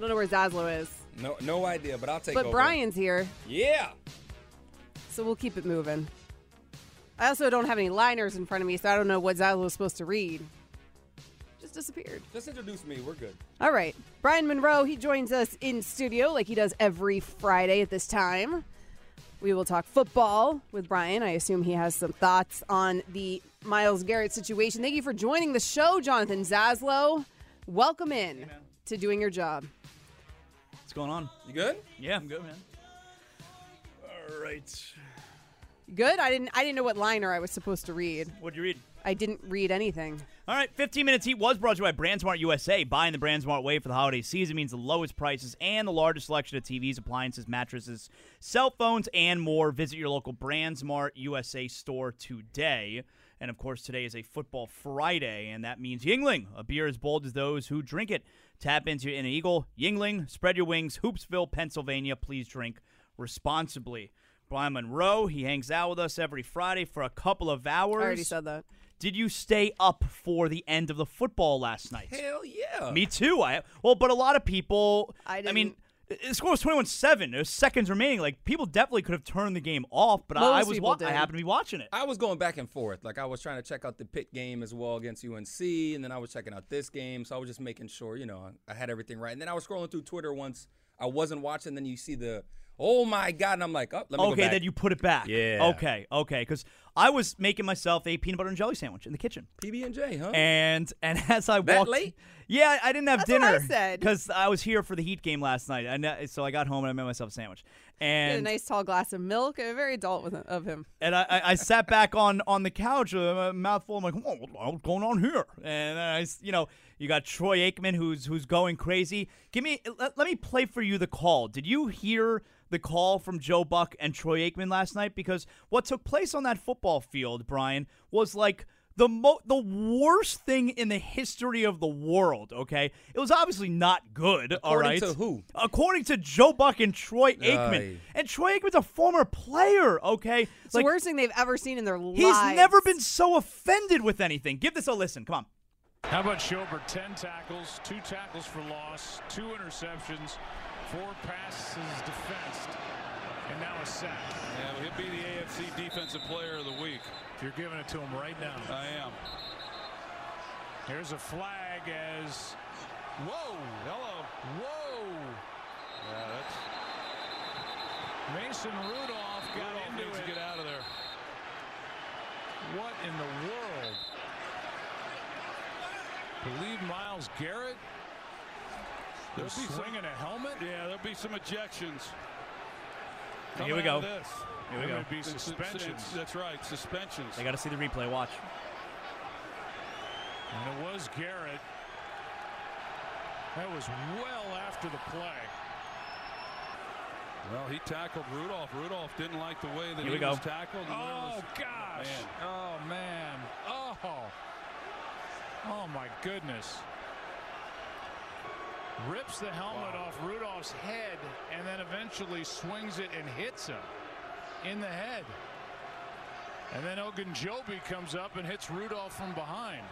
don't know where Zaslow is. No idea, but I'll take But over. Brian's here, Yeah. so we'll keep it moving. I also don't have any liners in front of me, so I don't know what Zaslow was supposed to read. Just disappeared. Just introduce me. We're good. All right. Brian Monroe, he joins us in studio like he does every Friday at this time. We will talk football with Brian. I assume he has some thoughts on the Myles Garrett situation. Thank you for joining the show, Jonathan Zaslow. Welcome in to doing your job. What's going on? You good? Yeah, I'm good, man. All right. Good? I didn't know what liner I was supposed to read. What'd you read? I didn't read anything. All right, 15 Minutes Heat was brought to you by BrandSmart USA. Buying the BrandSmart way for the holiday season means the lowest prices and the largest selection of TVs, appliances, mattresses, cell phones, and more. Visit your local BrandSmart USA store today. And, of course, today is a Football Friday, and that means Yuengling, a beer as bold as those who drink it. Tap into Inner Eagle, Yuengling, spread your wings, Hoopsville, Pennsylvania. Please drink responsibly. Brian Monroe, he hangs out with us every Friday for a couple of hours. I already said that. Did you stay up for the end of the football last night? Hell yeah. Me too. But a lot of people. I mean, the score was 21-7. There's seconds remaining. Like, people definitely could have turned the game off, but I happened to be watching it. I was going back and forth. Like, I was trying to check out the Pitt game as well against UNC, and then I was checking out this game. So I was just making sure, I had everything right. And then I was scrolling through Twitter once I wasn't watching. Then you see the, oh, my God. And I'm like, let me go back. Okay, then you put it back. Yeah. Okay. Because I was making myself a peanut butter and jelly sandwich in the kitchen. PB&J, huh? And as I walked. That late? Yeah, I didn't have That's dinner. what I said. Because I was here for the Heat game last night. So I got home and I made myself a sandwich. Get a And nice tall glass of milk. Very adult of him. And I sat back on the couch, a mouthful. I'm like, what's going on here? And you got Troy Aikman who's going crazy. Let me play for you the call. Did you hear the call from Joe Buck and Troy Aikman last night? Because what took place on that football field, Brian, was like the worst thing in the history of the world, okay? It was obviously not good, all right? According to who? According to Joe Buck and Troy Aikman. And Troy Aikman's a former player, okay? It's the worst thing they've ever seen in their lives. He's never been so offended with anything. Give this a listen. Come on. How about Schobert? 10 tackles, 2 tackles for loss, 2 interceptions, 4 passes defensed, and now a sack. Yeah, well, he'll be the AFC Defensive Player of the Week. You're giving it to him right now. I am. Here's a flag as... Whoa! Hello. Whoa! Yeah, that's... Mason Rudolph got Rudolph into needs it. to get out of there. What in the world? Believe Myles Garrett? They're swinging a helmet? Yeah, there'll be some ejections. Here we go. Coming out of this. Here we go. There'd be suspensions. That's right, suspensions. They got to see the replay. Watch. And it was Garrett. That was well after the play. Well, he tackled Rudolph. Rudolph didn't like the way that Here we he go. was tackled. Oh, gosh. Man. Oh, man. Oh, my goodness. Rips the helmet off Rudolph's head and then eventually swings it and hits him in the head. And then Ogunjobi comes up and hits Rudolph from behind.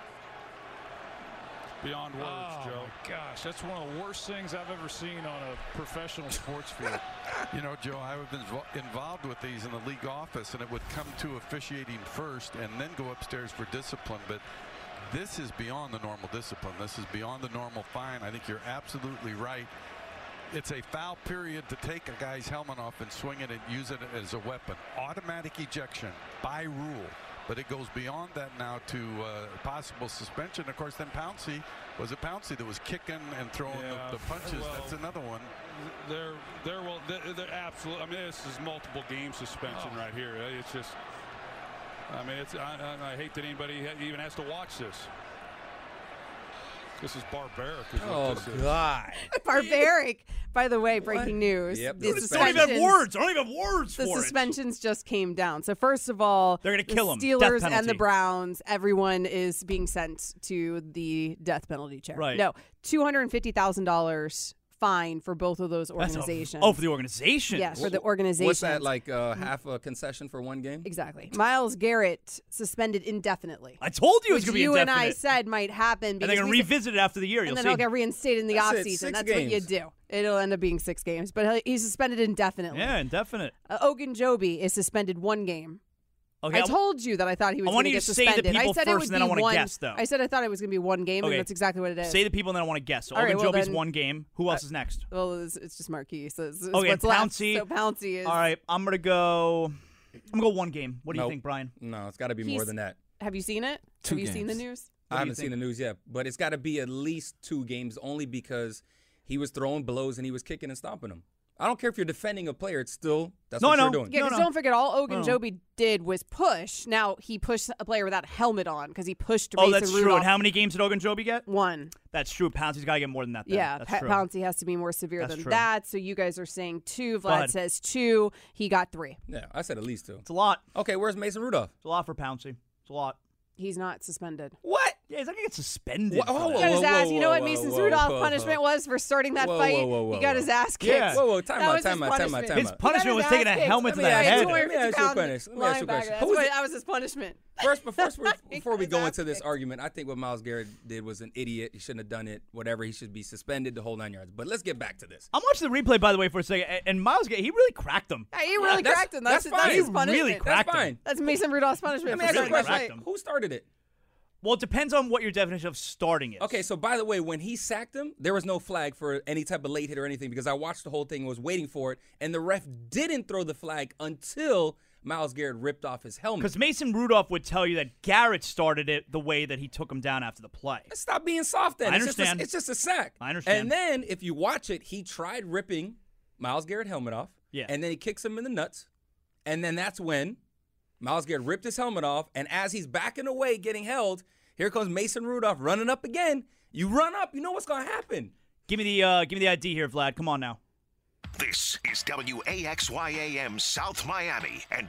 Beyond words, Joe. Oh, my gosh. That's one of the worst things I've ever seen on a professional sports field. You know, Joe, I have been involved with these in the league office, and it would come to officiating first and then go upstairs for discipline. But this is beyond the normal discipline. This is beyond the normal fine. I think you're absolutely right. It's a foul period to take a guy's helmet off and swing it and use it as a weapon. Automatic ejection by rule. But it goes beyond that now to possible suspension. Of course, then Pouncey, was it Pouncey that was kicking and throwing the punches? Well, that's another one. They're absolutely. I mean, this is multiple game suspension right here. It's just. I mean, I hate that anybody even has to watch this. This is barbaric. Oh, God. Barbaric. By the way, breaking news. Yep. The I don't even have words. I don't even have words The for it. suspensions just came down. So first of all, They're going to kill him. Steelers Death and penalty. the Browns, everyone is being sent to the death penalty chair. Right. No, $250,000 fine for both of those organizations. For the organization. Yes, for the organization. What's that, like half a concession for one game? Exactly. Myles Garrett suspended indefinitely. I told you it was going to be you indefinite. and I said might happen. And they're going to revisit it after the year. And then see. he'll get reinstated in the That's it, offseason. 6 That's what you games. do. It'll end up being 6 games. But he's suspended indefinitely. Yeah, indefinite. Ogunjobi is suspended 1 game. Okay, I told you that I thought he was going to get suspended. I want you to say the people I said first, it would and then I be want to one. guess, though. I said I thought it was going to be 1 game, Okay. and that's exactly what it is. Say the people, and then I want to guess. So All right, well, Ogunjobi's then- 1 game. Who else is next? Well, it's just Marquis. So it's Okay, what's left. Pouncey. So Pouncey is. All right, I'm going to go 1 game. What do you Nope. think, Brian? No, it's got to be more He's- than that. Have you seen it? 2 Have you seen the games. news? I haven't seen the news yet, but it's got to be at least 2 games only because he was throwing blows and he was kicking and stomping them. I don't care if you're defending a player. It's still, that's what you're doing. Yeah, No, because no. don't forget, all Ogunjobi did was push. Now, he pushed a player without a helmet on because he pushed Oh, Mason that's Rudolph. true. And how many games did Ogunjobi get? 1. That's true. Pouncey's got to get more than that. Then. Yeah, that's true. Pouncey has to be more severe That's than true. that. So you guys are saying 2. Go Vlad ahead. says 2. He got 3. Yeah, I said at least 2. It's a lot. Okay, where's Mason Rudolph? It's a lot for Pouncey. It's a lot. He's not suspended. What? Yeah, he's not going to get suspended. Whoa, for whoa, that. He got his whoa, ass. You know whoa, what whoa, Mason's whoa, Rudolph whoa, punishment whoa. was for starting that Whoa, fight? whoa, whoa, He got whoa. his ass kicked. Yeah. Whoa, time That out, was time his out, time out, punishment. time His out. punishment was taking a helmet to the Let me head. ask you a question. Let me ask you a question. Who's That was his punishment. First, before we his go ass into this kicked. argument, I think what Myles Garrett did was an idiot. He shouldn't have done it. Whatever, he should be suspended the whole 9 yards. But let's get back to this. I'm watching the replay, by the way, for a second, and Myles, he really cracked him. Yeah, he really That's- cracked him. that's That's fine. his He punishment. really cracked That's him. fine. That's Mason Rudolph's punishment. Let me for ask you a starting that question. fight. him. Who started it? Well, it depends on what your definition of starting is. Okay, so by the way, when he sacked him, there was no flag for any type of late hit or anything because I watched the whole thing and was waiting for it, and the ref didn't throw the flag until Myles Garrett ripped off his helmet. Because Mason Rudolph would tell you that Garrett started it the way that he took him down after the play. Stop being soft then. I It's just a- understand. It's just a sack. I understand. And then if you watch it, he tried ripping Myles Garrett's helmet off. Yeah. And then he kicks him in the nuts. And then that's when Myles Garrett ripped his helmet off. And as he's backing away, getting held, here comes Mason Rudolph running up again. You run up, you know what's going to happen. Give me the ID here, Vlad. Come on now. This is WAXYAM South Miami and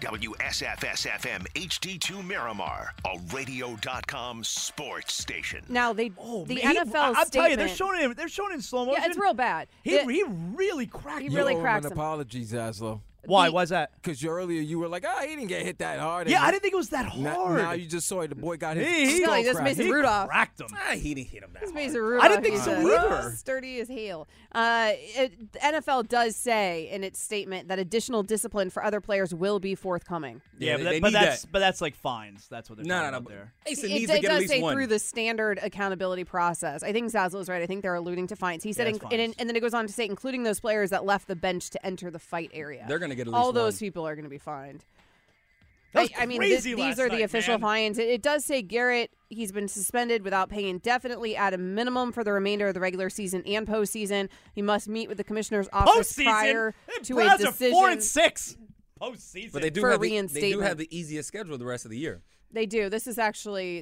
WSFS-FM HD2 Miramar, a radio.com sports station. Now the NFL I'll tell you, they're statement- showing it in slow motion. Yeah, it's real bad. He The- really cracked He him. really You owe him cracks an him. apology, Zaslow. Why? the- Why's that? Because earlier you were like, he didn't get hit that hard. Yeah, And I didn't think it was that hard. Now you just saw it. The boy got his He- skull No, he just cracked. Mason He Rudolph. cracked him. He didn't hit him that It's hard. Mason Rudolph. I didn't think He's so a- either. Sturdy as hail. The NFL does say in its statement that additional discipline for other players will be forthcoming. Yeah, they but, need but that's like fines. That's what they're No, talking no, about no. there. Mason It needs to get at does least say one. through the standard accountability process. I think Zazzle's right. I think they're alluding to fines. He said, it's fines. and then it goes on to say, including those players that left the bench to enter the fight area. They're going to get at least All one. those people are going to be fined. That was I mean, crazy these last are the night, official man. fines. It does say Garrett, he's been suspended without paying indefinitely at a minimum for the remainder of the regular season and postseason. He must meet with the commissioner's office prior Postseason. to Browns a are decision. 4-6. Postseason. But they do for a have the reinstatement. easiest schedule the rest of the year. They do. This is actually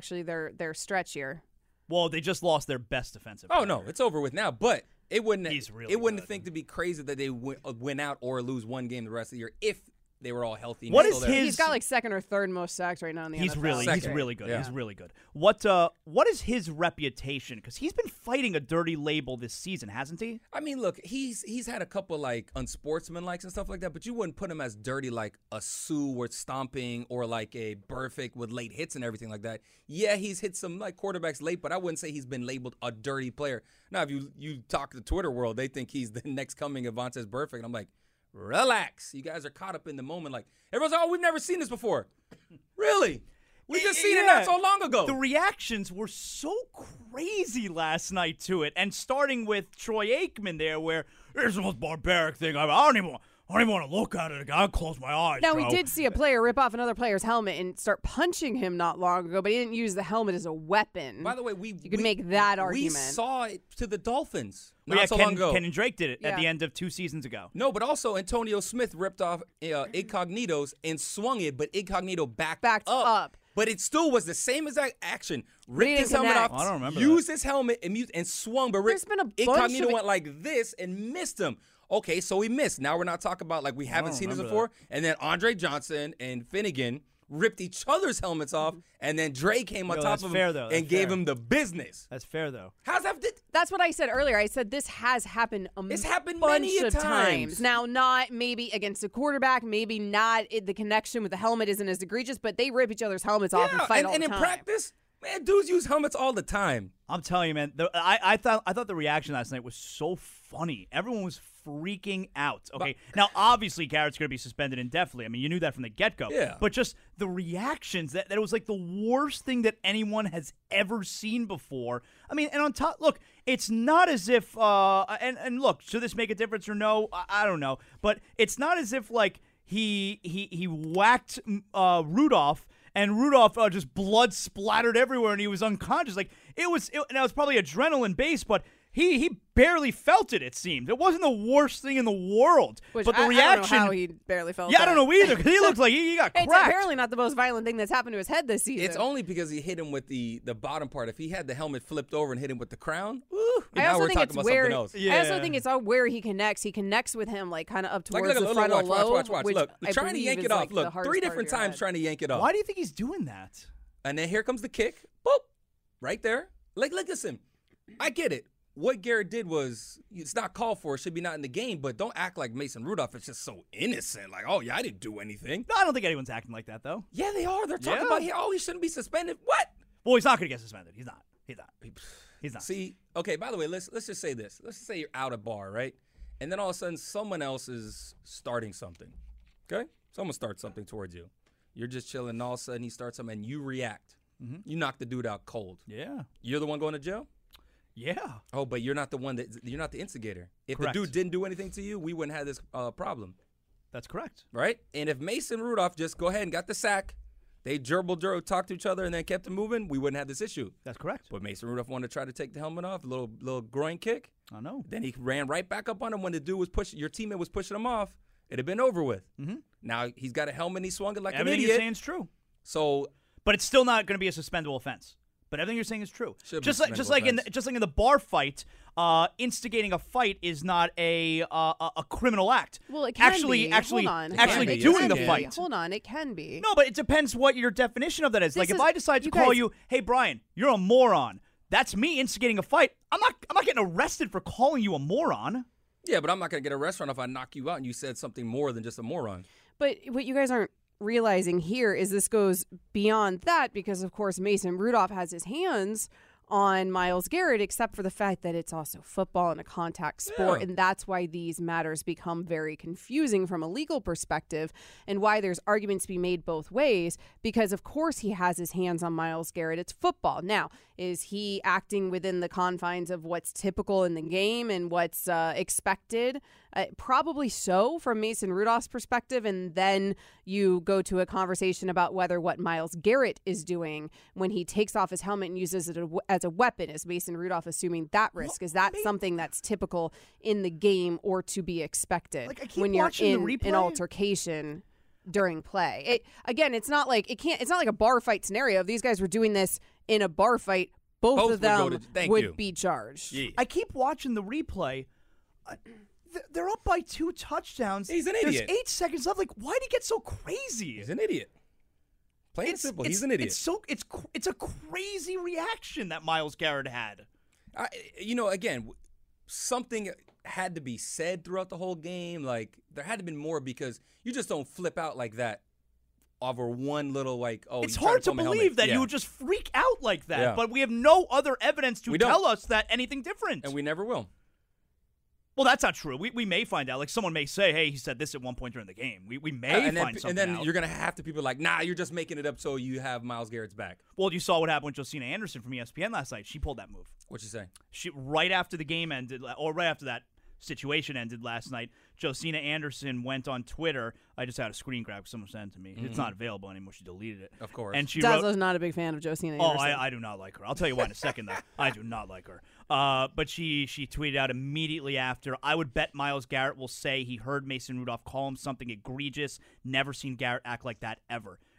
their stretch year. Well, they just lost their best defensive Oh player. no, it's over with now. But it wouldn't. He's really it wouldn't good. think to be crazy that they win out or lose one game the rest of the year if they were all healthy. and What still is there. his- He's got like second or third most sacks right now in the He's NFL. really Second. good. Yeah. He's really good. What is his reputation? Because he's been fighting a dirty label this season, hasn't he? I mean, look, he's had a couple like unsportsmanlikes and stuff like that, but you wouldn't put him as dirty like a Sue with stomping or like a Burfict with late hits and everything like that. Yeah, he's hit some like quarterbacks late, but I wouldn't say he's been labeled a dirty player. Now, if you talk to the Twitter world, they think he's the next coming of Vontaze Burfict. And I'm like, relax. You guys are caught up in the moment. Like everyone's like, oh, we've never seen this before. Really? We just seen it not so long ago. The reactions were so crazy last night to it, and starting with Troy Aikman there, where it's the most barbaric thing I don't even want to look at it again. I'll close my eyes. Now, bro. we did see a player rip off another player's helmet and start punching him not long ago, but he didn't use the helmet as a weapon. By the way, you could make that We argument. saw it to the Dolphins Well, not yeah, so Ken, long ago. Ken and Drake did it at Yeah. the end of 2 seasons ago. No, but also Antonio Smith ripped off Incognitos and swung it, but Incognito backed up. But it still was the same exact action. he Ripped didn't his helmet connect. off, I don't remember used his helmet and swung, but There's been a bunch Incognito of- went like this and missed him. Okay, so he missed. Now we're not talking about like we haven't don't seen this remember before. And then Andre Johnson and Finnegan ripped each other's helmets off, and then Dre came on Yo, top that's of him fair, though. and That's gave fair. him the business. That's fair, though. How's that? That's what I said earlier. I said this has happened It's happened bunch many a of times. times. Now, not maybe against a quarterback, maybe not the connection with the helmet isn't as egregious, but they rip each other's helmets off and fight all the in time. practice, man, dudes use helmets all the time. I'm telling you, man. I thought the reaction last night was so funny. Everyone was freaking out. Okay, now obviously Garrett's going to be suspended indefinitely. I mean, you knew that from the get-go. Yeah. But just the reactions, that it was like the worst thing that anyone has ever seen before. I mean, and on top, look, it's not as if and look, should this make a difference or no? I don't know, but it's not as if like he whacked Rudolph. And Rudolph just blood splattered everywhere, and he was unconscious. Like it was probably adrenaline based, but he barely felt it. It seemed it wasn't the worst thing in the world. Which but the I reaction, don't know how he barely felt. I don't know either, because he looked like he got cracked. It's apparently not the most violent thing that's happened to his head this season. It's only because he hit him with the bottom part. If he had the helmet flipped over and hit him with the crown, I now also we're think talking it's about where something else. I also think it's all where he connects. He connects with him like kind of up towards Like, the look, frontal watch. lobe. Which Look, I trying to believe yank is, it off. like, the Look, hardest 3 part of different your times head. trying to yank it off. Why do you think he's doing that? And then here comes the kick. Boop. Right there. Like, listen, I get it. What Garrett did was, it's not called for. It should be not in the game, but don't act like Mason Rudolph is just so innocent. Like, oh, yeah, I didn't do anything. No, I don't think anyone's acting like that, though. Yeah, they are. They're talking about, he shouldn't be suspended. What? Well, he's not going to get suspended. He's not. See, okay, by the way, let's just say this. Let's just say you're out of bar, right? And then all of a sudden, someone else is starting something, okay? Someone starts something towards you. You're just chilling, and all of a sudden he starts something, and you react. Mm-hmm. You knock the dude out cold. Yeah. You're the one going to jail? Yeah. Oh, but you're not the one you're not the instigator. If Correct. the dude didn't do anything to you, we wouldn't have this problem. That's correct. Right? And if Mason Rudolph just go ahead and got the sack, they gerbil talked to each other and then kept it moving, we wouldn't have this issue. That's correct. But Mason Rudolph wanted to try to take the helmet off, a little groin kick. I know. Then he ran right back up on him when the dude was pushing, your teammate was pushing him off. It'd have been over with. Mm-hmm. Now he's got a helmet and he swung it like Everything an you're idiot. saying is true. So, but it's still not going to be a suspendable offense. But everything you're saying is true. Just like in the bar fight, instigating a fight is not a criminal act. Well, it can actually be. actually Hold on. actually It doing can the be. fight. Hold on, it can be. No, but it depends what your definition of that is. This Like if is- I decide to you call guys- you, "Hey Brian, you're a moron." That's me instigating a fight. I'm not getting arrested for calling you a moron. yeah, but I'm not going to get arrested if I knock you out and you said something more than just a moron. But what you guys aren't realizing here is this goes beyond that because, of course, Mason Rudolph has his hands on Myles Garrett, except for the fact that it's also football and a contact sport. Yeah. And that's why these matters become very confusing from a legal perspective and why there's arguments to be made both ways because, of course, he has his hands on Myles Garrett. It's football. Now, is he acting within the confines of what's typical in the game and what's expected? Probably so from Mason Rudolph's perspective. And then you go to a conversation about whether what Myles Garrett is doing when he takes off his helmet and uses it as a weapon. Is Mason Rudolph assuming that risk? Is that something that's typical in the game or to be expected Like, I keep when you're watching the in replay. an altercation during play? It's not like it's not like a bar fight scenario. If these guys were doing this in a bar fight, both Both of would go them to- thank would you. be charged. Yeah. I keep watching the replay. They're up by 2 touchdowns. He's an idiot. There's 8 seconds left. Like, why'd he get so crazy? He's an idiot. Plain and simple, he's an idiot. It's a crazy reaction that Myles Garrett had. Again, something had to be said throughout the whole game. Like, there had to be more because you just don't flip out like that over one little, like, oh, It's you tried hard to pull my helmet. believe that Yeah. you would just freak out like that, Yeah. but we have no other evidence to We don't. tell us that anything different. And we never will. Well, that's not true. We may find out. Like, someone may say, hey, he said this at one point during the game. We may and find something And then out. you're going to have to people like, nah, you're just making it up so you have Myles Garrett's back. Well, you saw what happened with Josina Anderson from ESPN last night. She pulled that move. What you say? She right after the game ended, or right after that situation ended last night, Josina Anderson went on Twitter. I just had a screen grab because someone sent it to me. It's not available anymore. She deleted it. Of course. And she wrote, Dazzler's not a big fan of Josina oh, Anderson. I do not like her. I'll tell you why in a second, though. I do not like her. But she tweeted out immediately after, I would bet Myles Garrett will say he heard Mason Rudolph call him something egregious. Never seen Garrett act like that ever.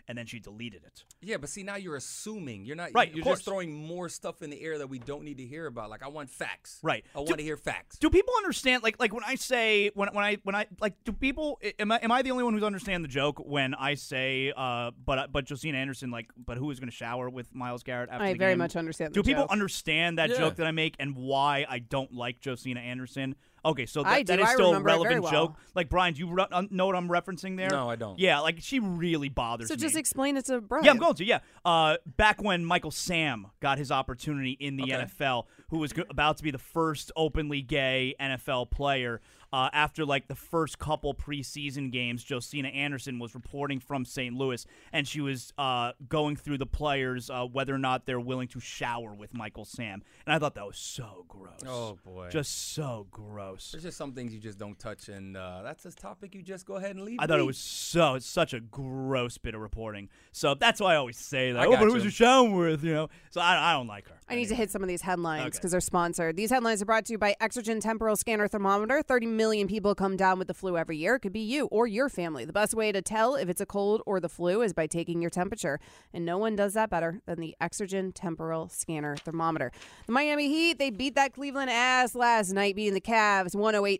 and then she deleted it. Yeah, but see, now you're assuming. You're not. Right, You're of course. just throwing more stuff in the air that we don't need to hear about. Like, I want facts. Right. I want to hear facts. Do people understand? Like when I say when I like, do people? Am I the only one who's understand the joke when I say, but Josina Anderson, like, but who is going to shower with Myles Garrett after I the very game? much understand. Do people joke. understand that Yeah. joke that I make and why I don't like Josina Anderson? Okay, so I that do. is I still a remember it very relevant well. joke. Like, Brian, do you know what I'm referencing there? No, I don't. Yeah, like, she really bothers So me. just explain it to Brian. Yeah, I'm going to, yeah. Back when Michael Sam got his opportunity in the Okay. NFL, who was about to be the first openly gay NFL player, after, like, the first couple preseason games, Josina Anderson was reporting from St. Louis, and she was going through the players, whether or not they're willing to shower with Michael Sam. And I thought that was so gross. Oh, boy. Just so gross. There's just some things you just don't touch, and that's a topic you just go ahead and leave. I thought it be. was it's such a gross bit of reporting. So that's why I always say that. I Oh, but got who's you. you showering with, you know? So I don't like her. I need to hit some of these headlines Okay. because they're sponsored. These headlines are brought to you by Exergen Temporal Scanner Thermometer. 30 million people come down with the flu every year. It could be you or your family. The best way to tell if it's a cold or the flu is by taking your temperature. And no one does that better than the Exergen Temporal Scanner Thermometer. The Miami Heat, they beat that Cleveland ass last night, beating the Cavs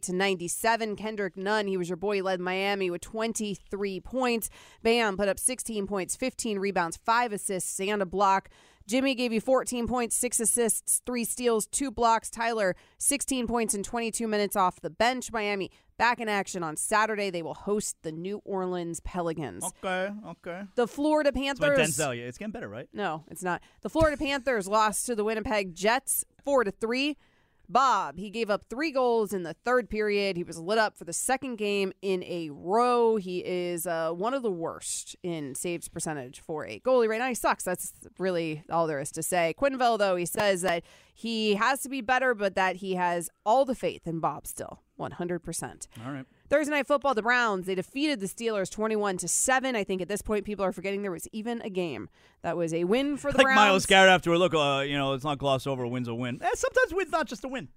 108-97. Kendrick Nunn, he was your boy, led Miami with 23 points. Bam put up 16 points, 15 rebounds, 5 assists, and a block. Jimmy gave you 14 points, 6 assists, 3 steals, 2 blocks. Tyler, 16 points in 22 minutes off the bench. Miami back in action on Saturday. They will host the New Orleans Pelicans. Okay. The Florida It's my Panthers. Denzel. Yeah, it's getting better, right? No, it's not. The Florida Panthers lost to the Winnipeg Jets 4-3. Bob, he gave up 3 goals in the third period. He was lit up for the second game in a row. He is one of the worst in saves percentage for a goalie right now. He sucks. That's really all there is to say. Quinville, though, he says that he has to be better, but that he has all the faith in Bob still, 100%. All right. Thursday Night Football, the Browns, they defeated the Steelers 21-7. I think at this point people are forgetting there was even a game. That was a win for the Like Browns. Myles Garrett afterward, look, let's not gloss over a win's a win. Sometimes win's not just a win.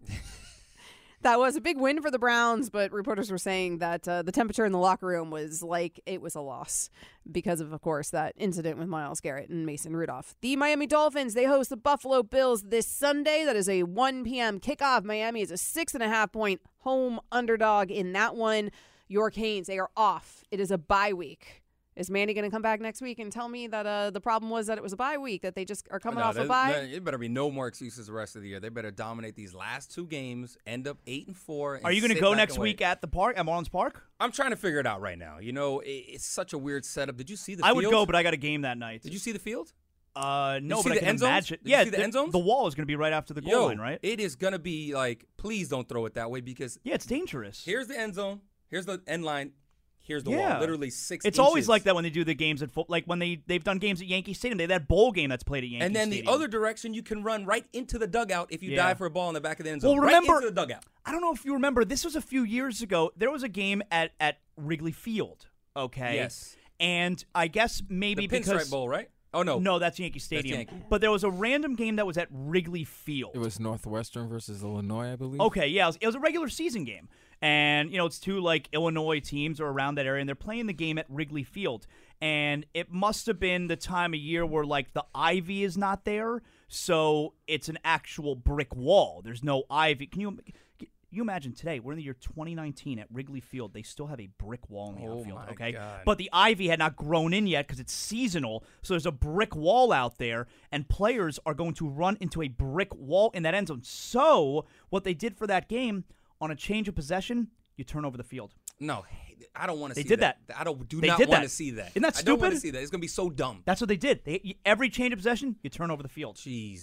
That was a big win for the Browns, but reporters were saying that the temperature in the locker room was like it was a loss because of course, that incident with Myles Garrett and Mason Rudolph. The Miami Dolphins, they host the Buffalo Bills this Sunday. That is a 1 p.m. kickoff. Miami is a 6.5-point home underdog in that one. Your Canes, they are off. It is a bye week. Is Manny going to come back next week and tell me that the problem was that it was a bye week, that they just are coming off a bye? It better be no more excuses the rest of the year. They better dominate these last 2 games, end up 8-4. Are you going to go next week at the park, at Marlins Park? I'm trying to figure it out right now. You know, it's such a weird setup. Did you see the I field? would go, but I got a game that night. Did you see the field? No, you but see I the can end zones? imagine. Did you Yeah, see the end zones? The wall is going to be right after the goal line, right? It is going to be like, please don't throw it that way because Yeah, it's dangerous. here's the end zone, here's the end line, here's the Yeah. wall. Literally 6 It's inches. always like that when they do the games at like when they've done games at Yankee Stadium. They had that bowl game that's played at Yankee And then Stadium. the other direction, you can run right into the dugout if you Yeah. dive for a ball in the back of the end zone. Well, remember, right into the dugout. I don't know if you remember, this was a few years ago. There was a game at Wrigley Field, okay? Yes. And I guess maybe The Pinstripe because Bowl, right? Oh, no. No, that's Yankee Stadium. Yankee. But there was a random game that was at Wrigley Field. It was Northwestern versus Illinois, I believe. Okay, yeah, it was a regular season game. And, it's 2, like, Illinois teams are around that area, and they're playing the game at Wrigley Field. And it must have been the time of year where, like, the ivy is not there, so it's an actual brick wall. There's no ivy. Can you imagine today, we're in the year 2019 at Wrigley Field, they still have a brick wall in the Oh, outfield, my okay? God. But the ivy had not grown in yet because it's seasonal, so there's a brick wall out there, and players are going to run into a brick wall in that end zone. So what they did for that game, on a change of possession, you turn over the field. No, I don't want to They see did that. that. I don't do They not did want that. to see that. Isn't that I don't want to stupid? see that. It's going to be so dumb. That's what they did. Every change of possession, you turn over the field.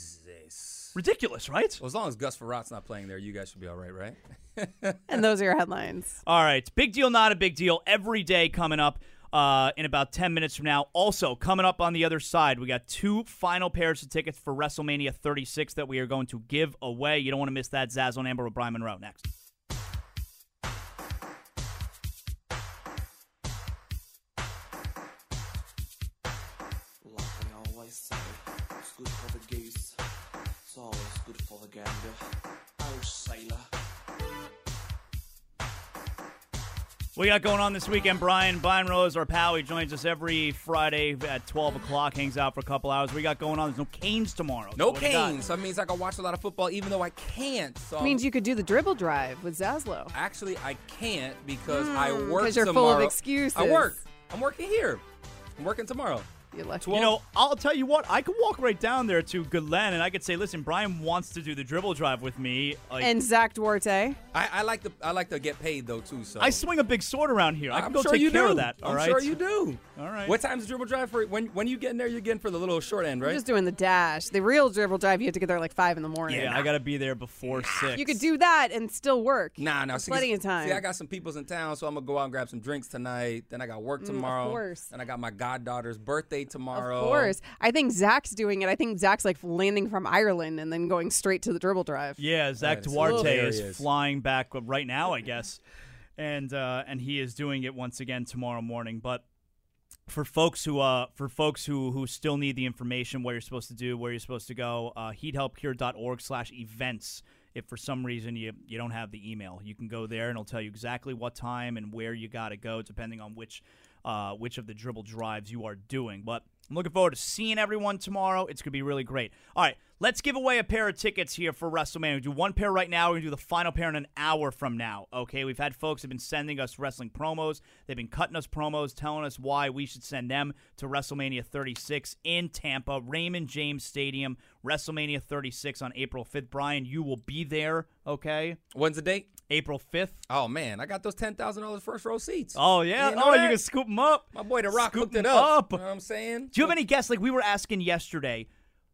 Jesus. Ridiculous, right? Well, as long as Gus Farrat's not playing there, you guys should be all right? And those are your headlines. All right. Big deal, not a big deal. Every day coming up in about 10 minutes from now. Also, coming up on the other side, we got 2 final pairs of tickets for WrestleMania 36 that we are going to give away. You don't want to miss that. Zaz on Amber with Brian Monroe next. Like I always say, it's good for the geese. It's always good for the gander. Irish sailor. We got going on this weekend, Brian Rose, our pal. He joins us every Friday at 12 o'clock, hangs out for a couple hours. We got going on. There's no Canes tomorrow. No Canes. So that means I can watch a lot of football even though I can't. So It means you could do the dribble drive with Zaslow. Actually, I can't because I work tomorrow. Because you're full of excuses. I work. I'm working here. I'm working tomorrow. You're lucky. You know, I'll tell you what. I could walk right down there to Glen, and I could say, "Listen, Brian wants to do the dribble drive with me." And Zach Duarte. I like to get paid though too. So I swing a big sword around here. I can I'm go sure take you care do. of that. All I'm right? sure you do. All right. What time's the dribble drive for? When you get in there, you're getting for the little short end, right? You're just doing the dash. The real dribble drive, you have to get there like 5 in the morning. Yeah, I got to be there before 6. You could do that and still work. Nah. There's plenty of time. See, I got some peoples in town, so I'm gonna go out and grab some drinks tonight. Then I got work tomorrow. Of course. Then I got my goddaughter's birthday tomorrow. Of course. I think Zach's doing it. I think Zach's like landing from Ireland and then going straight to the dribble drive. Yeah, Zach That is Duarte hilarious. is flying back right now, I guess, and he is doing it once again tomorrow morning. But for folks who still need the information, what you're supposed to do, where you're supposed to go, heathelpcure.org/events. If for some reason you don't have the email, you can go there and it'll tell you exactly what time and where you got to go, depending on which of the dribble drives you are doing. But I'm looking forward to seeing everyone tomorrow. It's going to be really great. All right, let's give away a pair of tickets here for WrestleMania. We do one pair right now. We're going to do the final pair in an hour from now, okay? We've had folks who have been sending us wrestling promos. They've been cutting us promos, telling us why we should send them to WrestleMania 36 in Tampa, Raymond James Stadium, WrestleMania 36 on April 5th. Brian, you will be there, okay? When's the date? April 5th. Oh man, I got those $10,000 first row seats. Oh, yeah? You know You that? can scoop them up. My boy The Rock Scoop hooked it 'em up. up. You know what I'm saying? Do you have any guess? Like we were asking yesterday,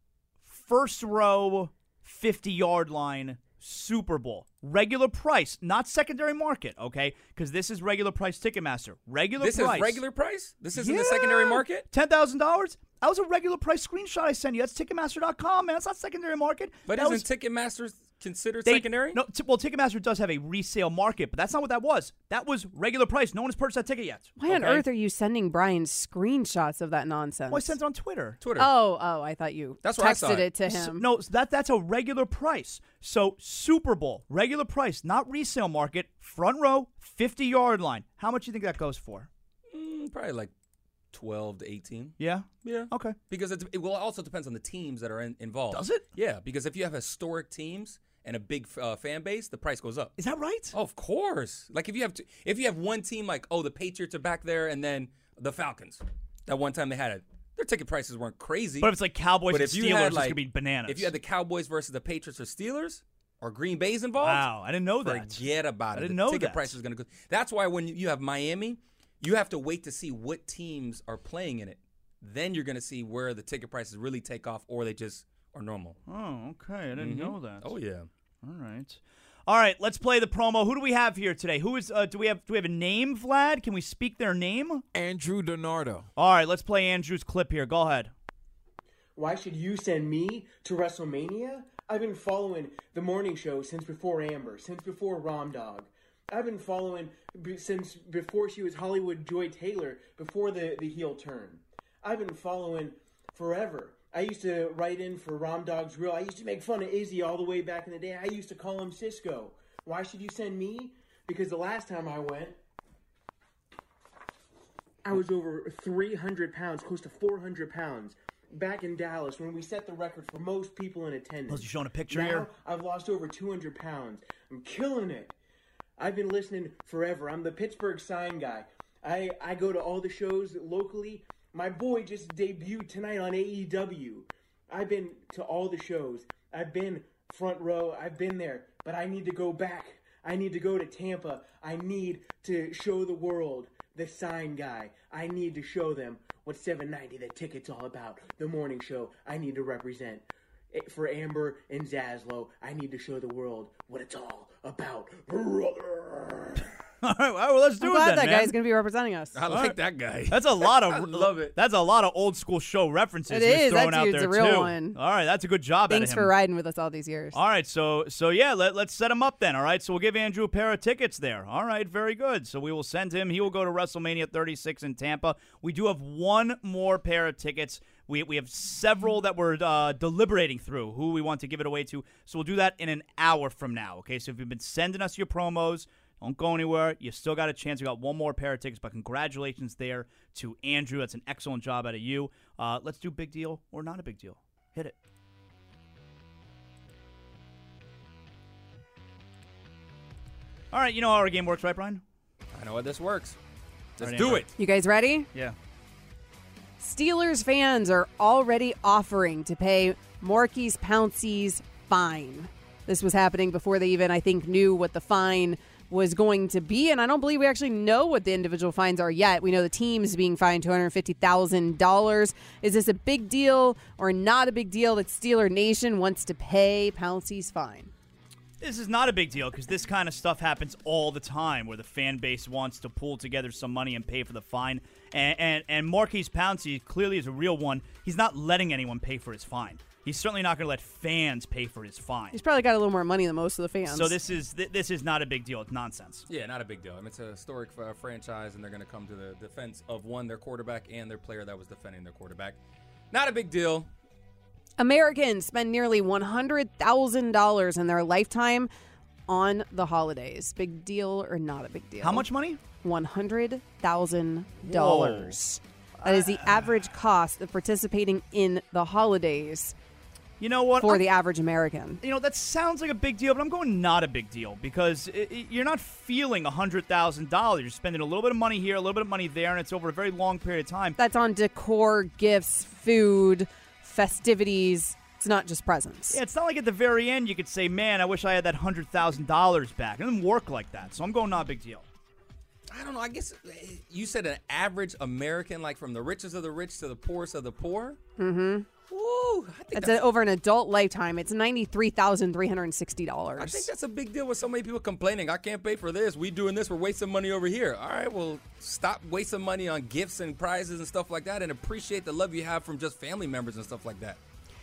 first row, 50-yard line, Super Bowl. Regular price, not secondary market, okay? Because this is regular price Ticketmaster. This price. is regular price? This isn't the secondary market? $10,000? That was a regular price screenshot I sent you. That's Ticketmaster.com, man. That's not secondary market. But that isn't Ticketmaster considered secondary? No, well, Ticketmaster does have a resale market, but that's not what that was. That was regular price. No one has purchased that ticket yet. Why on earth are you sending Brian screenshots of that nonsense? Well, I sent it on Twitter. Oh, I thought you That's where I texted saw it. it to him. No, that's a regular price. So Super Bowl, regular price, not resale market, front row, 50-yard line. How much do you think that goes for? Probably like 12 to 18. Yeah? Yeah. Okay. Because it also depends on the teams that are involved. Does it? Yeah, because if you have historic teams and a big fan base, the price goes up. Is that right? Oh, of course. Like if you have one team like, the Patriots are back there and then the Falcons. That one time they had it. Their ticket prices weren't crazy. But if it's like Cowboys But and if you Steelers, had, it's like, going to be bananas. If you had the Cowboys versus the Patriots or Steelers or Green Bay's involved. Wow, I didn't know that. Forget about it. I didn't the know ticket that. price is going to go. That's why when you have Miami, you have to wait to see what teams are playing in it. Then you're going to see where the ticket prices really take off or they just are normal. Oh, okay. I didn't know that. Oh, yeah. All right, let's play the promo. Who do we have here today? Who is? Do we have a name, Vlad? Can we speak their name? Andrew Donardo. All right, let's play Andrew's clip here. Go ahead. Why should you send me to WrestleMania? I've been following the morning show since before Amber, since before Rom Dog. I've been following since before she was Hollywood Joy Taylor, before the heel turn. I've been following forever. I used to write in for Rom Dog's Grill. I used to make fun of Izzy all the way back in the day. I used to call him Cisco. Why should you send me? Because the last time I went, I was over 300 pounds, close to 400 pounds. Back in Dallas, when we set the record for most people in attendance. Was you showing a picture now, here? I've lost over 200 pounds. I'm killing it. I've been listening forever. I'm the Pittsburgh sign guy. I go to all the shows locally. My boy just debuted tonight on AEW. I've been to all the shows. I've been front row. I've been there. But I need to go back. I need to go to Tampa. I need to show the world the sign guy. I need to show them what $7.90 the ticket's all about. The morning show. I need to represent. For Amber and Zaslow, I need to show the world what it's all about. Brother. All right, well, let's do I'm it glad then, that man. guy's going to be representing us. I like that guy. That's a lot of I love it. That's a lot of old school show references It he's is. throwing That out dude's there a real too. one. All right, that's a good job Thanks out of for him. riding with us all these years. All right, so yeah, let's set him up then. All right, so we'll give Andrew a pair of tickets there. All right, very good. So we will send him. He will go to WrestleMania 36 in Tampa. We do have one more pair of tickets. We have several that we're deliberating through who we want to give it away to. So we'll do that in an hour from now. Okay, so if you've been sending us your promos, Don't go anywhere. You still got a chance. You got one more pair of tickets, but congratulations there to Andrew. That's an excellent job out of you. Let's do big deal or not a big deal. Hit it. All right, you know how our game works, right, Brian? I know how this works. Let's Alright, do Andrew. it. You guys ready? Yeah. Steelers fans are already offering to pay Maurkice Pouncey's fine. This was happening before they even, I think, knew what the fine was going to be, and I don't believe we actually know what the individual fines are yet. We know the team is being fined $250,000. Is this a big deal or not a big deal that Steeler Nation wants to pay Pouncey's fine? This is not a big deal because this kind of stuff happens all the time where the fan base wants to pull together some money and pay for the fine. And Maurkice Pouncey clearly is a real one. He's not letting anyone pay for his fine. He's certainly not going to let fans pay for his fine. He's probably got a little more money than most of the fans. So this is not a big deal. It's nonsense. Yeah, not a big deal. I mean, it's a historic franchise, and they're going to come to the defense of their quarterback and their player that was defending their quarterback. Not a big deal. Americans spend nearly $100,000 in their lifetime on the holidays. Big deal or not a big deal? How much money? $100,000. That is the average cost of participating in the holidays. You know what? For the average American. You know, that sounds like a big deal, but I'm going not a big deal because you're not feeling $100,000. You're spending a little bit of money here, a little bit of money there, and it's over a very long period of time. That's on decor, gifts, food, festivities. It's not just presents. Yeah, it's not like at the very end you could say, man, I wish I had that $100,000 back. It doesn't work like that, so I'm going not a big deal. I don't know. I guess you said an average American, like from the richest of the rich to the poorest of the poor? Mm-hmm. Woo! That's over an adult lifetime. It's $93,360. I think that's a big deal with so many people complaining. I can't pay for this. We doing this. We're wasting money over here. All right, well, stop wasting money on gifts and prizes and stuff like that and appreciate the love you have from just family members and stuff like that.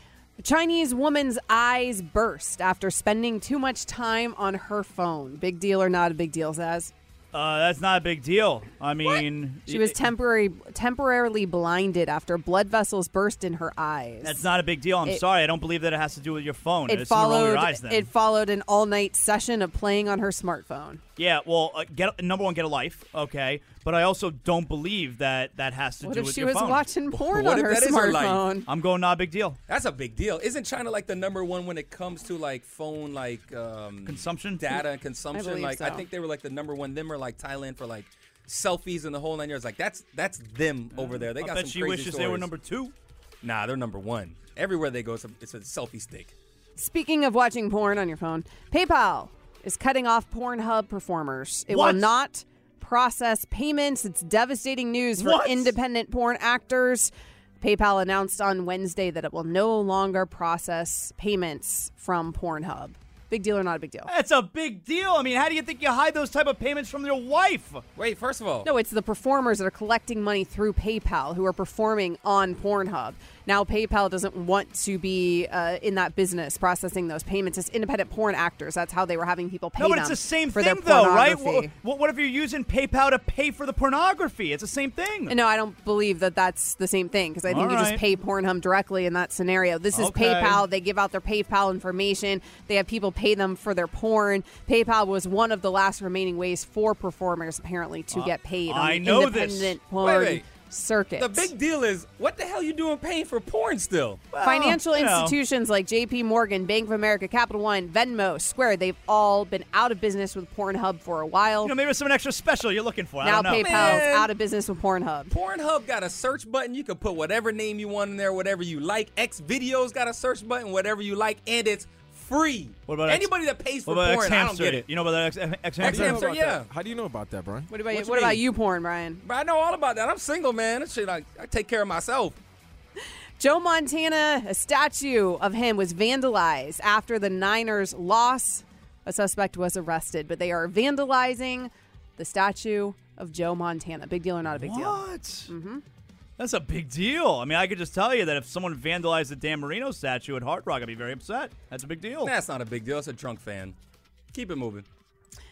A Chinese woman's eyes burst after spending too much time on her phone. Big deal or not a big deal, Zaz? That's not a big deal. I mean... She was temporarily blinded after blood vessels burst in her eyes. That's not a big deal. I'm sorry. I don't believe that it has to do with your phone. It followed an all-night session of playing on her smartphone. Yeah, well, number one, get a life, okay? But I also don't believe that has to do with your phone. What if she was watching porn on her smartphone? I'm going not a big deal. That's a big deal. Isn't China like the number one when it comes to like phone consumption, data and consumption? I believe so. I think they were like the number one. Them or like Thailand for like selfies and the whole 9 years. Like that's them over there. They got some crazy stories. I bet she wishes they were number two. Nah, they're number one. Everywhere they go, it's a selfie stick. Speaking of watching porn on your phone, PayPal is cutting off Pornhub performers. It will not process payments. It's devastating news for independent porn actors. PayPal announced on Wednesday that it will no longer process payments from Pornhub. Big deal or not a big deal? That's a big deal. I mean, how do you think you hide those type of payments from your wife? Wait, first of all. No, it's the performers that are collecting money through PayPal who are performing on Pornhub. Now PayPal doesn't want to be in that business processing those payments. It's independent porn actors. That's how they were having people pay them. No, but it's the same for thing, their though, right? pornography. What if you're using PayPal to pay for the pornography? It's the same thing. No, I don't believe that that's the same thing because I think you just pay Pornhub directly in that scenario. This is PayPal. They give out their PayPal information. They have people pay them for their porn. PayPal was one of the last remaining ways for performers, apparently, to get paid on the independent porn circuit. The big deal is, what the hell you doing paying for porn still? Well, financial institutions like JP Morgan, Bank of America, Capital One, Venmo, Square, they've all been out of business with Pornhub for a while. You know, maybe there's something extra special you're looking for. Now I don't know. PayPal's out of business with Pornhub. Pornhub got a search button. You can put whatever name you want in there, whatever you like. X Videos got a search button, whatever you like, and it's free. What about anybody that pays for porn? I don't get it. You know about that X-Hamster? Yeah. How do you know about that, Brian? What about you, porn, Brian? But I know all about that. I'm single, man. That shit, I take care of myself. Joe Montana, a statue of him was vandalized after the Niners loss. A suspect was arrested, but they are vandalizing the statue of Joe Montana. Big deal or not a big deal? What? Mm-hmm. That's a big deal. I mean, I could just tell you that if someone vandalized the Dan Marino statue at Hard Rock, I'd be very upset. That's a big deal. That's not a big deal. It's a drunk fan. Keep it moving.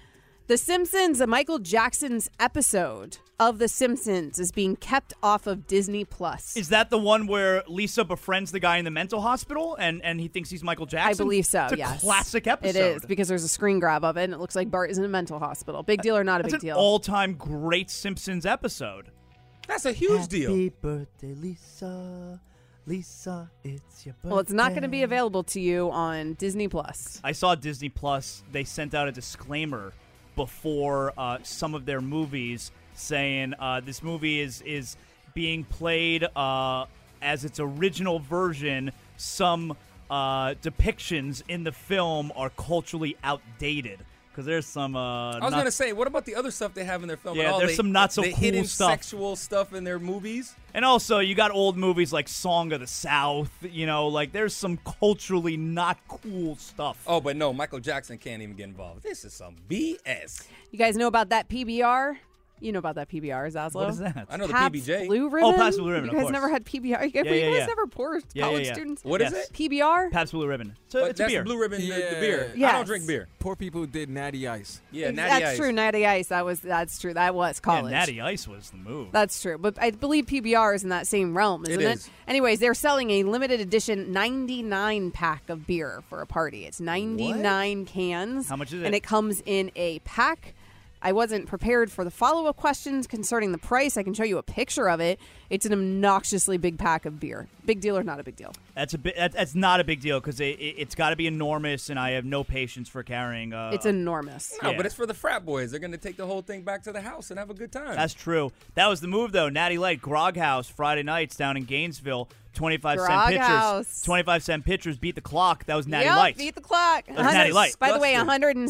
The Simpsons, a Michael Jackson's episode of The Simpsons is being kept off of Disney+. Is that the one where Lisa befriends the guy in the mental hospital and he thinks he's Michael Jackson? I believe so, It's a yes. classic episode. It is, because there's a screen grab of it, and it looks like Bart is in a mental hospital. Big deal or not a That's big an deal? all-time great Simpsons episode. That's a huge deal. Happy birthday, Lisa. Lisa, it's your birthday. Well, it's not going to be available to you on Disney+. I saw Disney Plus. They sent out a disclaimer before some of their movies saying this movie is being played as its original version. Some depictions in the film are culturally outdated. Because there's some. I was gonna say, what about the other stuff they have in their film? Yeah, there's some not so the cool hidden stuff. sexual stuff in their movies. And also, you got old movies like Song of the South. You know, like there's some culturally not cool stuff. Oh, but no, Michael Jackson can't even get involved. This is some BS. You guys know about that PBR? You know about that PBR, Zaslow? What is that? I know the Pabst PBJ. Blue Ribbon? Oh, Pabst Blue Ribbon, You of guys course. never had PBR? You guys never poor college students? What is it? PBR? Pabst Blue Ribbon. So But it's a that's beer. the Blue Ribbon, the beer. I Yes. don't drink beer. Poor people did Natty Ice. Yeah, Natty That's Ice. true. Natty Ice. That's true. That was college. Yeah, Natty Ice was the move. That's true. But I believe PBR is in that same realm, isn't it? is. Anyways, they're selling a limited edition 99 pack of beer for a party. It's 99 cans. How much is it? And it comes in a pack. I wasn't prepared for the follow-up questions concerning the price. I can show you a picture of it. It's an obnoxiously big pack of beer. Big deal or not a big deal? That's not a big deal because it's got to be enormous, and I have no patience for carrying. It's enormous. No, Yeah. but it's for the frat boys. They're going to take the whole thing back to the house and have a good time. That's true. That was the move, though. Natty Light, Grog House, Friday nights down in Gainesville. 25-cent Grog pitchers. House. 25-cent pitchers beat the clock. That was Natty Yep, Light. beat the clock. That's Natty Light. By the way, Disgusting.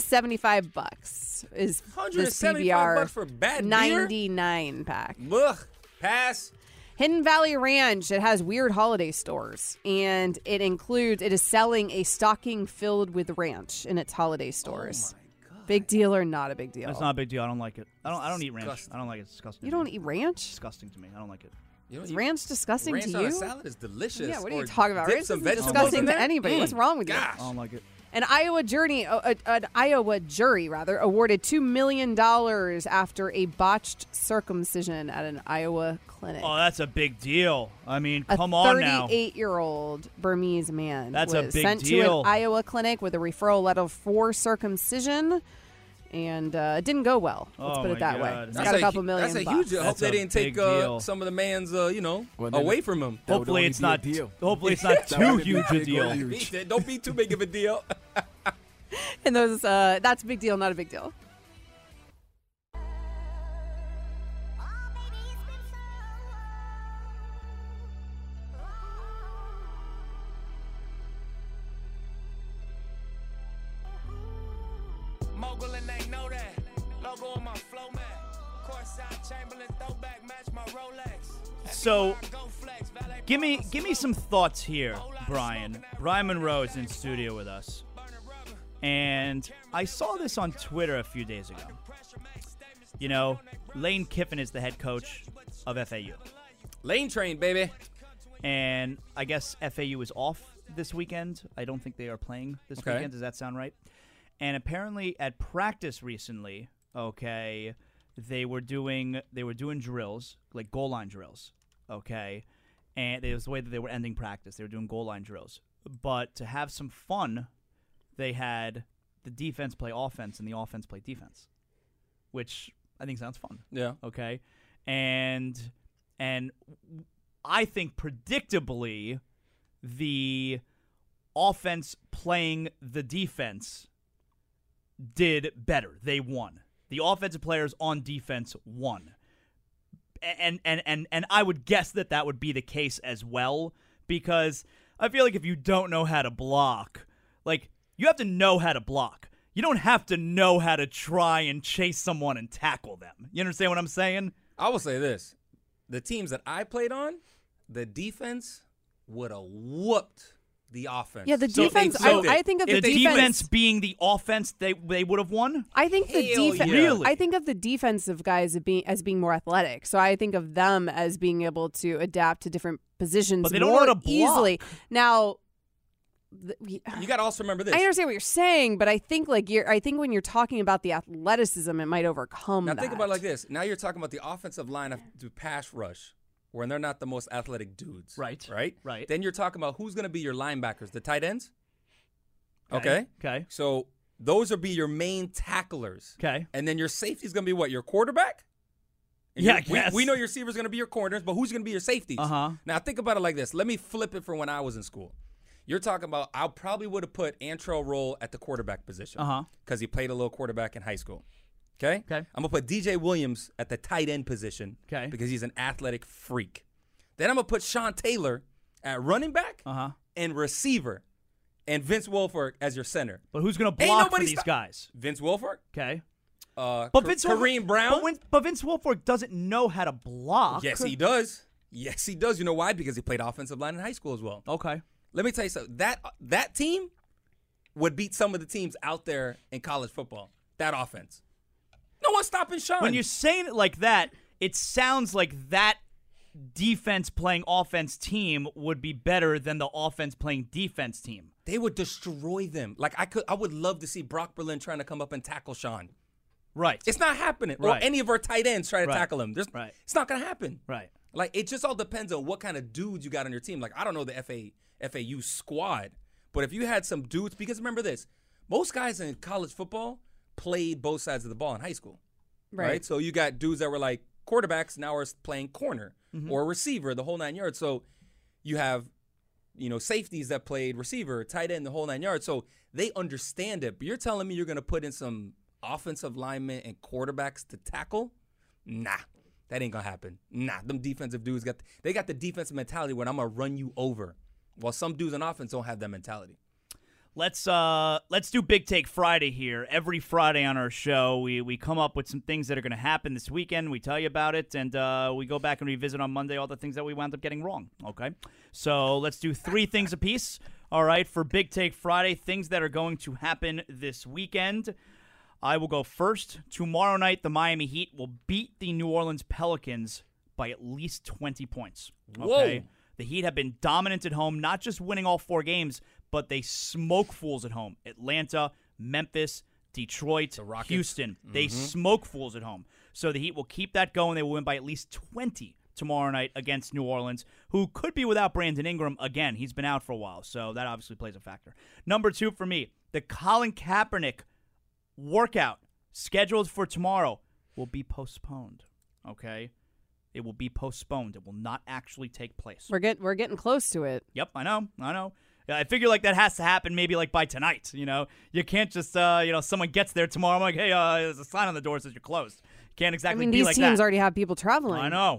$175 is this PBR $175 for bad beer? 99 pack. Ugh, pass. Hidden Valley Ranch, it has weird holiday stores, and it is selling a stocking filled with ranch in its holiday stores. Oh my God. Big deal or not a big deal? That's not a big deal. I don't like it. I don't eat ranch. Disgusting. I don't like it. It's disgusting. You to don't me. eat ranch? It's disgusting to me. I don't like it. You don't Is eat- ranch disgusting ranch to on you? a salad is delicious. Yeah, what are you Or talking about? dip Ranch some isn't vegetables disgusting in to there? anybody. What's wrong with you? Gosh. I don't like it. An Iowa jury awarded $2 million after a botched circumcision at an Iowa clinic. Oh, that's a big deal. I mean, A come on now. 38-year-old Burmese man That's a was big sent to deal. an Iowa clinic with a referral letter for circumcision, and it didn't go well. Let's Oh put my it that way. God. It's That's got a couple hu- million That's a bucks. huge deal. I hope That's they a didn't take big deal. some of the man's, Well, then away from him. That would Hopefully only it's be a not. deal. Hopefully it's not That too wouldn't be huge a big or deal. huge. Don't be too big of a deal. And those, that's a big deal, not a big deal. Mogul and they know that. Logo on my flow mat. Courtside Chamberlain throwback match my Rolex. So, give me some thoughts here, Brian. Brian Monroe is in studio with us, and I saw this on Twitter a few days ago. You know, Lane Kiffin is the head coach of FAU. Lane train, baby. And I guess FAU is off this weekend. I don't think they are playing this Okay. weekend. Does that sound right? And apparently at practice recently, okay, they were doing drills, like goal line drills, okay? And it was the way that they were ending practice. They were doing goal line drills. But to have some fun, they had the defense play offense and the offense play defense, which I think sounds fun. Yeah. Okay. And I think predictably the offense playing the defense did better. They won. The offensive players on defense won. And I would guess that would be the case as well, because I feel like if you don't know how to block, like, you have to know how to block. You don't have to know how to try and chase someone and tackle them. You understand what I'm saying? I will say this. The teams that I played on, the defense would have whooped the offense. Yeah, the So defense, they- I think of The the defense being the offense they would have won? I think the Hell defense. yeah. Really? I think of the defensive guys as being more athletic. So I think of them as being able to adapt to different positions But they don't know more how to block. easily. Now, You got to also remember this. I understand what you're saying, but I think when you're talking about the athleticism, it might overcome that. Now think about it like this. Now you're talking about the offensive line to pass rush, when they're not the most athletic dudes. Right. Then you're talking about who's going to be your linebackers, the tight ends. Okay. So those will be your main tacklers. Okay. And then your safety is going to be what? Your quarterback? And Yeah, I guess. We know your receiver is going to be your corners, but who's going to be your safeties? Uh-huh. Now think about it like this. Let me flip it from when I was in school. You're talking about I probably would have put Antrell Roll at the quarterback position because he played a little quarterback in high school. Okay? I'm going to put DJ Williams at the tight end position because he's an athletic freak. Then I'm going to put Sean Taylor at running back and receiver and Vince Wilfork as your center. But who's going to block for these guys? Vince Wilfork. Okay. But Kareem Brown. But Vince Wilfork doesn't know how to block. Yes, he does. Yes, he does. You know why? Because he played offensive line in high school as well. Okay. Let me tell you something. That team would beat some of the teams out there in college football. That offense. No one's stopping Sean. When you're saying it like that, it sounds like that defense playing offense team would be better than the offense playing defense team. They would destroy them. Like I would love to see Brock Berlin trying to come up and tackle Sean. Right. It's not happening. Right. Or any of our tight ends try to tackle him. Right. It's not going to happen. Right. Like, it just all depends on what kind of dudes you got on your team. Like, I don't know the FAU squad, but if you had some dudes, because remember this, most guys in college football played both sides of the ball in high school. Right? So you got dudes that were like quarterbacks now are playing corner or receiver, the whole 9 yards. So you have, safeties that played receiver, tight end, the whole 9 yards. So they understand it. But you're telling me you're going to put in some offensive linemen and quarterbacks to tackle? Nah, that ain't going to happen. Nah, them defensive dudes got the defensive mentality where I'm going to run you over. While some dudes on offense don't have that mentality. Let's do Big Take Friday here. Every Friday on our show, we come up with some things that are going to happen this weekend. We tell you about it, and we go back and revisit on Monday all the things that we wound up getting wrong. Okay, so let's do 3 things apiece. All right, for Big Take Friday, things that are going to happen this weekend. I will go first. Tomorrow night, the Miami Heat will beat the New Orleans Pelicans by at least 20 points. Okay? Whoa. The Heat have been dominant at home, not just winning all 4 games, but they smoke fools at home. Atlanta, Memphis, Detroit, Houston. They smoke fools at home. So the Heat will keep that going. They will win by at least 20 tomorrow night against New Orleans, who could be without Brandon Ingram again. He's been out for a while, so that obviously plays a factor. Number 2 for me, the Colin Kaepernick workout scheduled for tomorrow will be postponed. Okay? It will be postponed. It will not actually take place. We're getting close to it. Yep, I know. I figure like that has to happen maybe like by tonight. You can't just someone gets there tomorrow. I'm like, hey, there's a sign on the door that says you're closed. Can't exactly be like that. These teams already have people traveling. I know.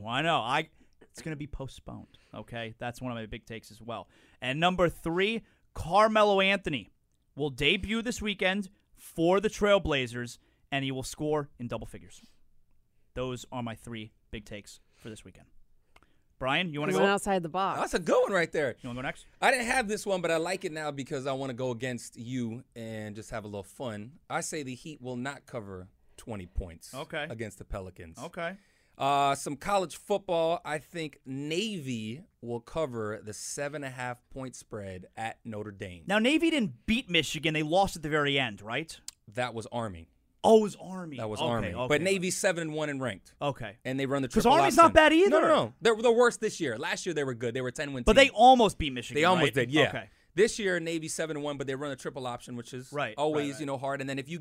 It's going to be postponed. Okay, that's one of my big takes as well. And number 3, Carmelo Anthony will debut this weekend for the Trailblazers, and he will score in double figures. Those are my 3 big takes for this weekend. Brian, you want to go outside the box? That's a good one right there. You want to go next? I didn't have this one, but I like it now because I want to go against you and just have a little fun. I say the Heat will not cover 20 points against the Pelicans. Okay. Some college football. I think Navy will cover the 7.5 point spread at Notre Dame. Now, Navy didn't beat Michigan. They lost at the very end, right? That was Army. Oh, it was Army. That was Army. But Navy's 7-1 and ranked. Okay. And they run the triple Because Army's option. not bad either. No. They're the worst this year. Last year they were good. They were 10-win. But they almost beat Michigan. They almost did, yeah. Okay. This year Navy 7-1, but they run a triple option, which is always hard. And then if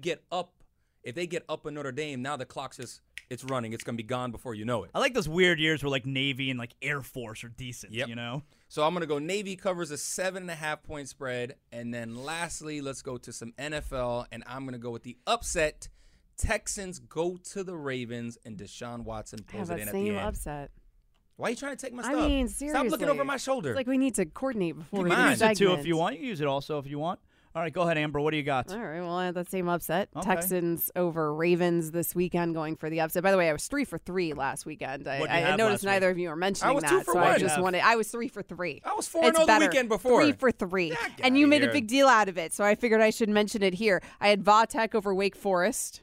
they get up in Notre Dame, now the clock's it's running. It's going to be gone before you know it. I like those weird years where like Navy and like Air Force are decent. Yep. So I'm going to go Navy covers a 7.5 point spread, and then lastly, let's go to some NFL, and I'm going to go with the upset. Texans go to the Ravens, and Deshaun Watson pulls it in at the end. Upset. Why are you trying to take my stuff? I mean, seriously. Stop looking over my shoulder. It's like we need to coordinate before we use it too if you want. You can use it also if you want. All right, go ahead, Amber. What do you got? All right, well, I had that same upset. Okay. Texans over Ravens this weekend going for the upset. By the way, I was 3 for 3 last weekend. I noticed neither of you were mentioning that. I was 3 for 3. I was 4-0 the weekend before. 3 for 3. And you made a big deal out of it, so I figured I should mention it here. I had Vatek over Wake Forest.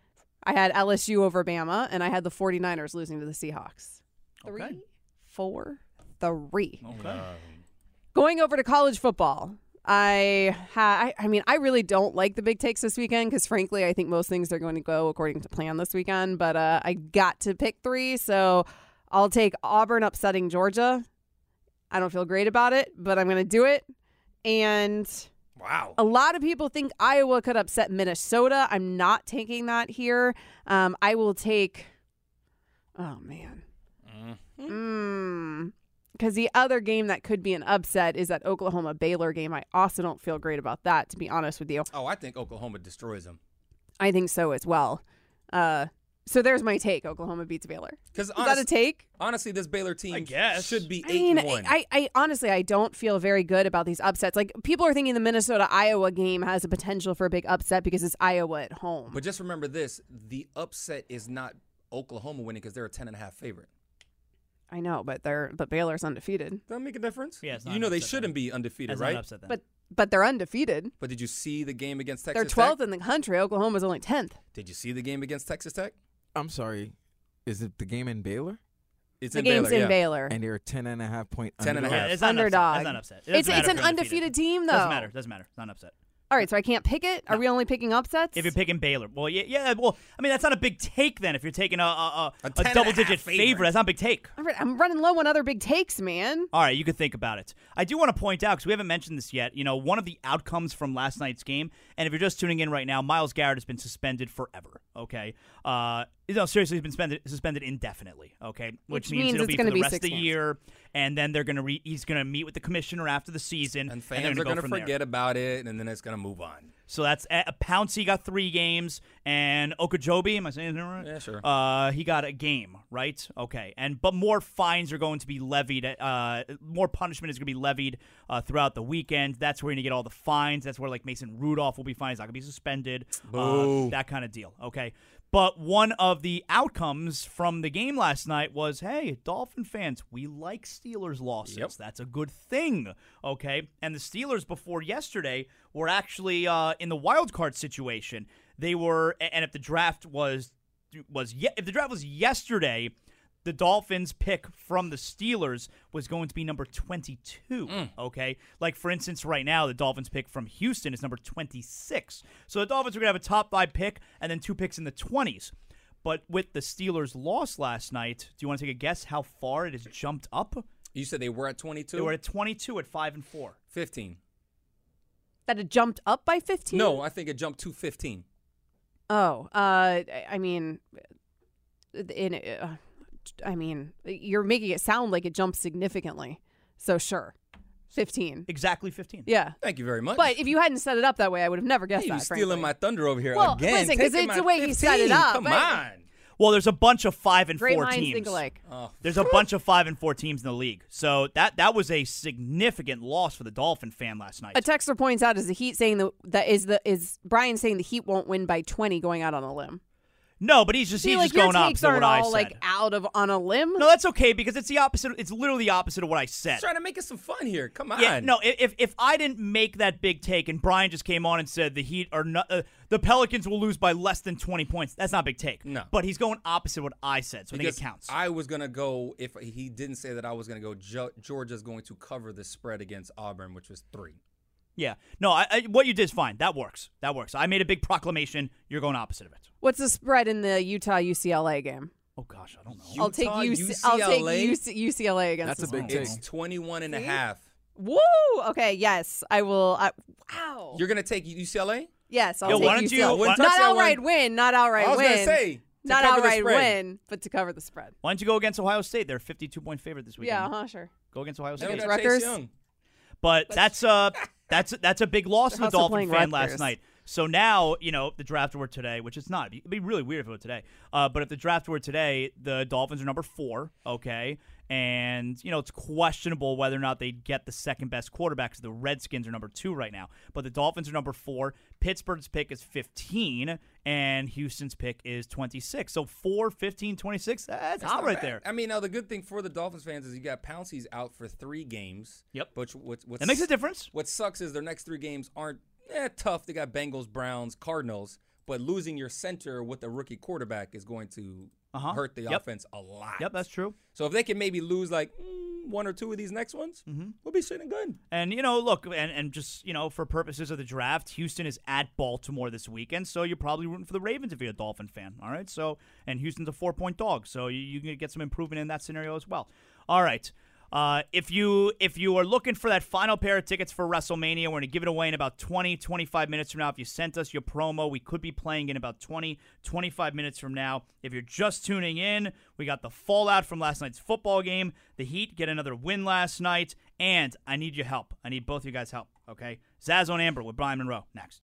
I had LSU over Bama, and I had the 49ers losing to the Seahawks. 3, 4, 3. Okay. Going over to college football, I mean, I really don't like the big takes this weekend because, frankly, I think most things are going to go according to plan this weekend. But I got to pick 3, so I'll take Auburn upsetting Georgia. I don't feel great about it, but I'm going to do it. And wow, a lot of people think Iowa could upset Minnesota. I'm not taking that here. I will take. Oh man. Because the other game that could be an upset is that Oklahoma-Baylor game. I also don't feel great about that, to be honest with you. Oh, I think Oklahoma destroys them. I think so as well. So there's my take. Oklahoma beats Baylor. Is that a take? Honestly, this Baylor team should be 8-1. I mean, I honestly, I don't feel very good about these upsets. Like, people are thinking the Minnesota-Iowa game has a potential for a big upset because it's Iowa at home. But just remember this. The upset is not Oklahoma winning because they're a 10.5 favorite. I know, but Baylor's undefeated. Does that make a difference? Yeah, you know they shouldn't be undefeated, right? But they're undefeated. But did you see the game against Texas They're 12th Tech? in the country. Oklahoma's only 10th. Did you see the game against Texas Tech? I'm sorry. Is it the game in Baylor? It's the game's in Baylor. And they're 10.5 point 10.5. Yeah, it's not underdog. That's not upset. It's an undefeated team, though. Doesn't matter. It's not upset. All right, so I can't pick it? Are we only picking upsets? If you're picking Baylor. Well, yeah. Well, I mean, that's not a big take then. If you're taking a 10.5 double-digit favorite, that's not a big take. All right, I'm running low on other big takes, man. All right, you could think about it. I do want to point out, because we haven't mentioned this yet, one of the outcomes from last night's game, and if you're just tuning in right now, Myles Garrett has been suspended forever, okay? No, seriously, he's been suspended indefinitely, okay? Which means it'll be for the rest of the year, and then he's going to meet with the commissioner after the season. And fans are going to forget about it, and then it's going to move on. So that's Pouncey got 3 games, and Okojobi, am I saying that right? Yeah, sure. He got a game, right? Okay, but more fines are going to be levied. More punishment is going to be levied throughout the weekend. That's where you're going to get all the fines. That's where like Mason Rudolph will be fined. He's not going to be suspended. That kind of deal. Okay. But one of the outcomes from the game last night was, hey, Dolphin fans, we like Steelers losses. Yep. That's a good thing, okay? And the Steelers before yesterday were actually in the wild card situation. They were, and if the draft was yesterday, the Dolphins' pick from the Steelers was going to be number 22, okay? Like, for instance, right now, the Dolphins' pick from Houston is number 26. So the Dolphins are going to have a top 5 pick and then 2 picks in the 20s. But with the Steelers' loss last night, do you want to take a guess how far it has jumped up? You said they were at 22? They were at 22 at 5-4. 15. That it jumped up by 15? No, I think it jumped to 15. Oh, I mean, you're making it sound like it jumped significantly. So sure, 15. Exactly 15. Yeah. Thank you very much. But if you hadn't set it up that way, I would have never guessed that. You're stealing my thunder over here well, again. Listen, because it's the way he set it up. Come on. Well, there's a bunch of 5 and 4 Great teams. minds think alike. There's a bunch of 5 and 4 teams in the league. So that was a significant loss for the Dolphin fan last night. A texter points out is the Heat saying is Brian saying the Heat won't win by 20 going out on a limb. No, but he's just going opposite of what I said. like out of on a limb. No, that's okay because it's the opposite. It's literally the opposite of what I said. Just trying to make it some fun here. Come on. Yeah, no. If I didn't make that big take and Brian just came on and said the Heat are not, the Pelicans will lose by less than 20 points, that's not a big take. No. But he's going opposite of what I said, so I think it counts. I was gonna go if he didn't say that I was gonna go. Georgia's going to cover the spread against Auburn, which was 3. Yeah. No, what you did is fine. That works. I made a big proclamation. You're going opposite of it. What's the spread in the Utah-UCLA game? Oh, gosh, I don't know. I'll take UCLA against That's a big take. It's 21.5. Woo! Okay, yes. I will. Wow. You're going to take UCLA? Yes, I'll take UCLA. Not outright win. Not outright win. I was going to say. Not outright win, but to cover the spread. Why don't you go against Ohio State? They're a 52-point favorite this weekend. Yeah, sure. Go against Ohio State. Rutgers. But that's a big loss to the Dolphin fan last night. So now, the draft were today, which it's not. It'd be really weird if it were today. But if the draft were today, the Dolphins are number 4, okay? And, it's questionable whether or not they'd get the second best quarterback because the Redskins are number 2 right now. But the Dolphins are number 4. Pittsburgh's pick is 15, and Houston's pick is 26. So 4, 15, 26, that's hot right there. I mean, now the good thing for the Dolphins fans is you got Pouncey's out for 3 games. Yep. That makes a difference. What sucks is their next 3 games aren't tough. They got Bengals, Browns, Cardinals. But losing your center with a rookie quarterback is going to hurt the offense a lot. Yep, that's true. So if they can maybe lose one or two of these next ones, we'll be sitting good. And, look, and just, for purposes of the draft, Houston is at Baltimore this weekend, so you're probably rooting for the Ravens if you're a Dolphin fan, all right? So, and Houston's a 4-point dog, so you can get some improvement in that scenario as well. All right. If you are looking for that final pair of tickets for WrestleMania, we're going to give it away in about 20-25 minutes from now. If you sent us your promo, we could be playing in about 20-25 minutes from now. If you're just tuning in, we got the fallout from last night's football game. The Heat get another win last night, and I need your help. I need both of you guys' help, okay? Zaz on Amber with Brian Monroe next.